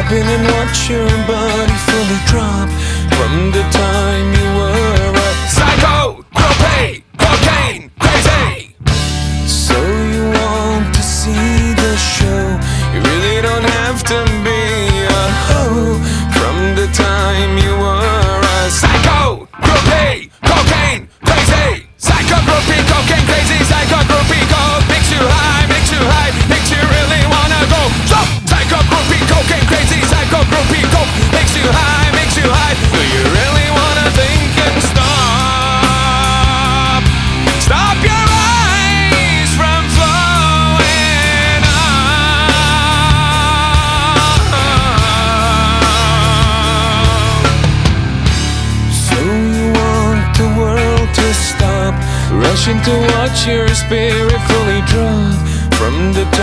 Step in and watch your body fully drop from the time you were a psycho, propane, cocaine, crazy. So you want to see the show? You really don't have to be a hoe. From the time you were a psycho, groupie, cocaine, crazy. Psycho, groupie, cocaine, crazy. Psycho, groupie, coke makes you high, makes you high, makes you really wanna go. So, psycho, groupie, cocaine, crazy. Psycho, groupie, coke makes you high, makes you high. Do you really wanna think and stop? Stop your eyes from flowing out. So you want the world to stop, rushing to watch your spirit fully drop from the